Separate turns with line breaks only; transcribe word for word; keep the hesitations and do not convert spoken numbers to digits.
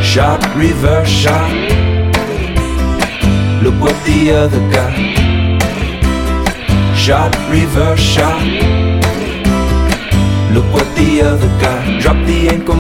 Shot, reverse shot. Look what the other got. Shot, reverse shot. Look what the other got. Drop the ankle.